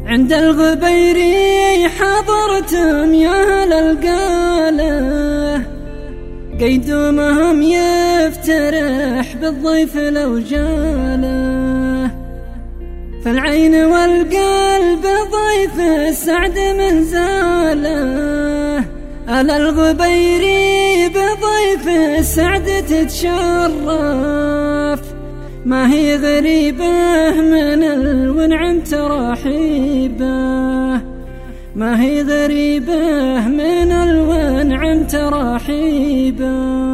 عند الغبيري حضرتم يا أهل القالة، قيدومهم يفترح بالضيف لو جاله، فالعين والقلب ضيف السعد من زاله. أهل الغبيري بضيف السعد تتشرف، ما هي غريبة من الونعم تراحيبه، ما هي غريبة من الونعم تراحيبه.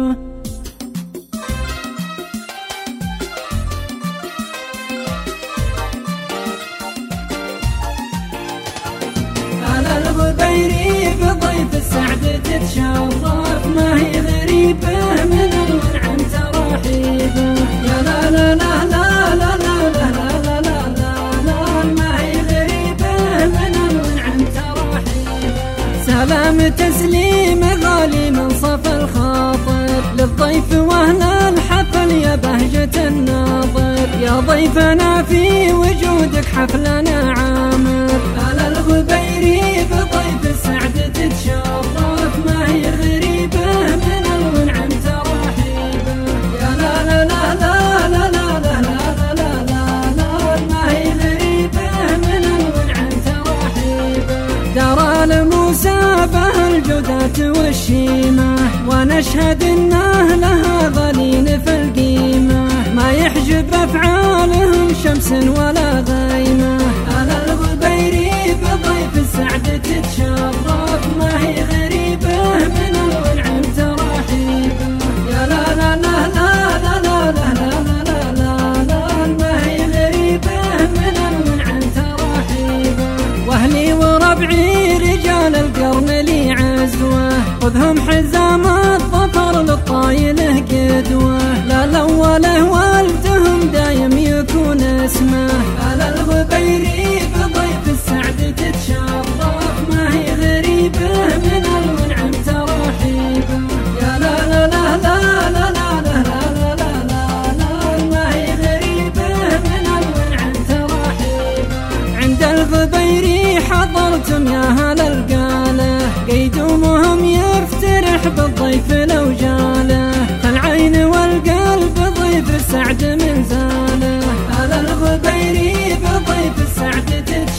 على الغبيري بضيف السعد تتشرف، ما هي غريبة من الونعم تراحيبه. يا لا لا لا لا لا لا لا لا لا لا لا، ما هي غريبة من الونعم تراحيبه. سلام تسليم غالي من صف الخاطر للضيف واهل الحفل يا بهجة الناظر، يا ضيفنا في وجودك حفلنا عامر. على الغبيري بضيف السعد تتشرف، ما هي غريبة من الونعم تراحيبه. يا لا لا لا لا لا لا لا لا لا لا لا، ما هي غريبة من الونعم تراحيبه. درى المسابة الجودات والشيمة، ونشهد انه لها ظليل في القيمة، ما يحجب افعالهم شمس ولا غيمة. على الغبيري بضيف السعد تتشرف، ما هي غريبة من الونعم تراحيبه. يا لا لا لا لا لا لا لا لا لا لا لا، ما هي غريبة من الونعم تراحيبه. واهلي وربعي رجال القرن لي عزوه، خذهم حزام الظفر للطايله قدوه، لا الاوله والدهم دايم يكون اسمه. على الغبيري بضيف السعد تتشرف، ما هي غريبة من الونعم تراحيبه. يا لا لا لا لا لا لا لا لا لا لا لا، ما هي غريبة من الونعم تراحيبه. عند الغبيري حضرتم يا أهل القالة، قيدومهم يفترح بالضيف لو جاله، فالعين والقلب ضيف السعد من زاله. على الغبيري بضيف السعد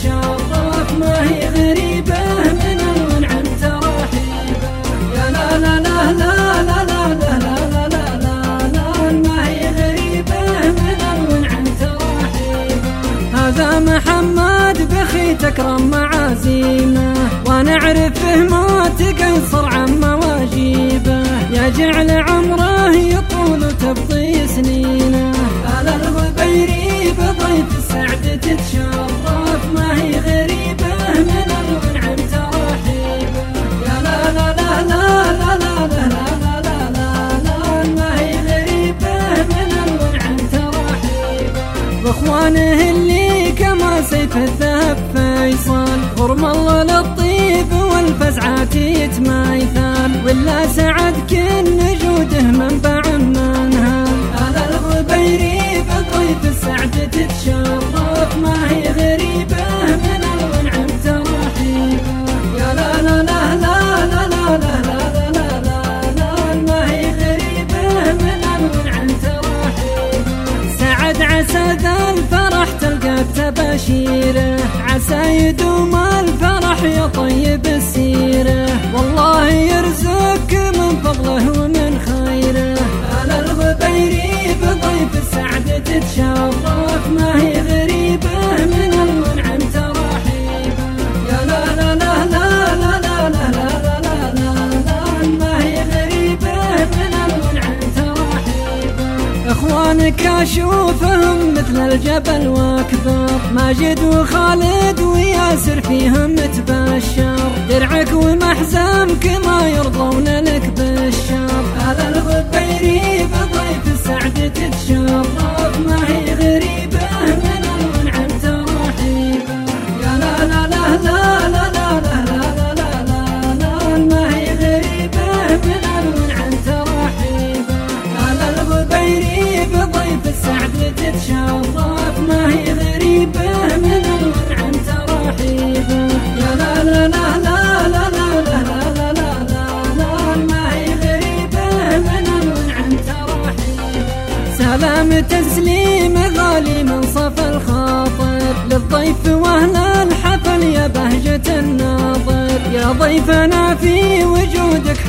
تتشرف، ما هي غريبة من الونعم تراحيبه. يا لا لا لا لا لا لا لا لا لا لا لا، ما هي غريبة من الونعم تراحيبه. هذا محمد بخي تكرم معازيمه، ونعرفه ما تقصر عن مواجيبه، يا جعل عمره يطول تبطي سنينه. على الغبيري بضيف السعد تتشرف، ما هي غريبة من الونعم تراحيبه. يا لا لا لا لا لا لا لا لا لا لا لا، ما هي غريبة من الونعم تراحيبه. واخوانه اللي كما سيف الذهب فيصل، غرم الله للطيب والفزعات يتمايثال، ولا سعد كن جوده منبع منهال. على الغبيري بضيف السعد تتشرف، ما هي غريبة من الونعم تراحيبه. يا لا لا لا لا لا لا لا لا لا لا لا، ما هي غريبة من الونعم تراحيبه. سعد عسى ذا الفرح تلقى تباشيره، عسى يدوم الفرح يا طيب السيره، والله يرزقك من فضله ومن خيره. على الغبيري بضيف السعد تتشرف، ما هي غريبة من الونعم تراحيبه. يا لا لا لا لا لا لا لا لا لا لا لا، ما هي غريبة من الونعم تراحيبه. اخوانك اشوفهم مثل الجبل واكبر، ماجد وخالد وياسر فيهم متبشر، درعك ومحزمك ما يرضون لك بالشر. على الغبيري بضيف السعد تتشرف، ما هي غريبة من الونعم تراحيبه. يا لا لا لا لا لا لا لا لا لا لا لا، ما هي غريبة من الونعم تراحيبه. على الغبيري بضيف السعد تتشرف، ما هي غريبة من الونعم تراحيبه.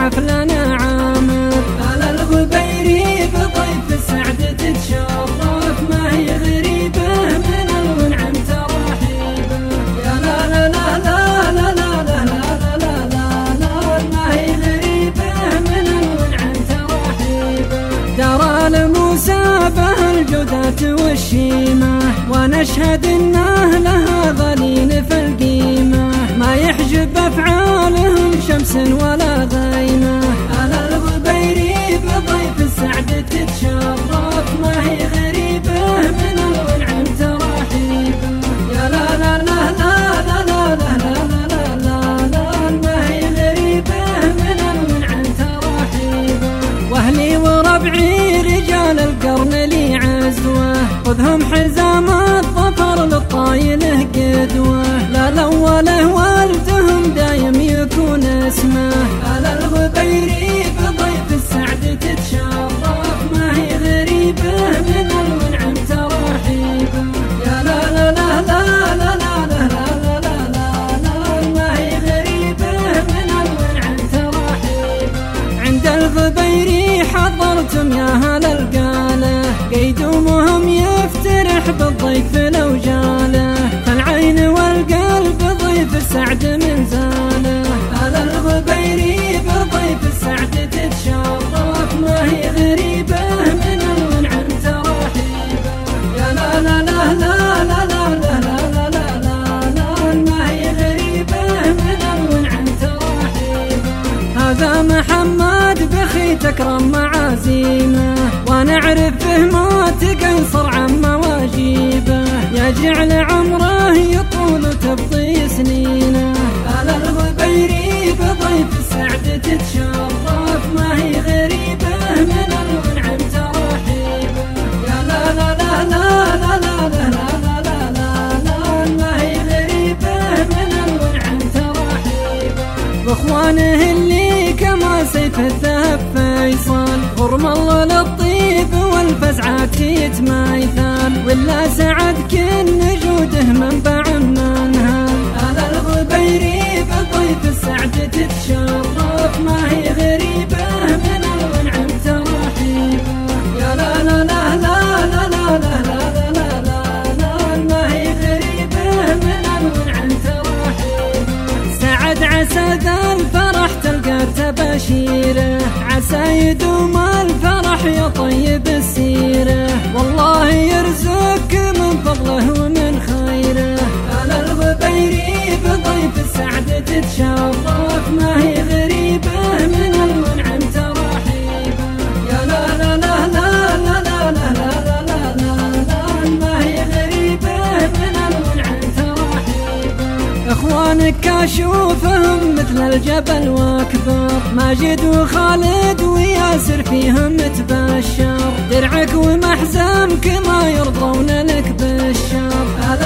حفلنا عامر. على الغبيري بضيف السعد تتشرف، ما هي غريبة من الونعم ترحيبه. يا لا لا لا لا لا لا لا لا لا لا لا، ما هي غريبة من الونعم ترحيبه. درى المسابة الجودات والشيمة، ونشهد انه لها ظليل في القيمة، ما يحجب افعالهم شمس ولا غيمة. على الغبيري بضيف السعد تتشرف، ما هي غريبة من الونعم ترحيبه. يا لا لا لا لا لا لا لا لا لا لا، ما هي غريبة من الونعم ترحيبه. واهلي وربعي رجال القرن لي عزوه، خذهم حزام الظفر للطايله قدوه، لا الاوله والدهم دايم يكون اسمه. على الغبيري بضيف السعد تتشرف، ما هي غريبه من الونعم ترحيبه. يا لا لا لا لا لا لا لا لا لا، ما هي غريبه من الونعم ترحيبه. عند الغبيري حضرتم يا هل القاله، قيدومهم يفترح بالضيف لو جاله، فالعين والقلب ضيف السعد من زاله. على الغبيري بضيف السعد تتشرف، ما هي غريبة من الونعم ترحيبه. يا لا لا لا لا لا لا لا لا لا لا، ما هي غريبة من الونعم ترحيبه. هذا محمد بخي تكرم معازيمه، ونعرف به ما تقنصر عن مواجيبه، يجعل عمره يطول تبطي سنينه. على الغبيري بضيف السعد تتشرف، ما هي غريبة من الونعم ترحيبه. يا لا لا لا لا لا لا لا لا لا، ما هي غريبة من الونعم ترحيبه. باخوانه اللي كما سيف الذهب فيصل، غرم الله للطيب والفزعات يتمايثال، ولا سعد كن جوده منبع منهال. على الغبيري بضيف السعد تتشرف، ما هي غريبة من الونعم ترحيبه. يا لا لا لا لا لا لا لا لا لا، ما هي غريبة من الونعم ترحيبه. سعد عسى ذا الفرح تلقى تباشيره، عسى يدوم الفرح يا طيب السيره، والله يرزقك من فضله ومن خيره. على الغبيري بضيف السعد تتشرف، ما هي غريبة من الونعم ترحيبه. يا لا لا لا لا لا لا لا لا لا، ما هي غريبة من الونعم ترحيبه. اخوانك كاشوفهم مثل الجبل واكبر، ماجد وخالد وياسر فيهم تبشر، درعك ومحزمك ما يرضون لك بالشر.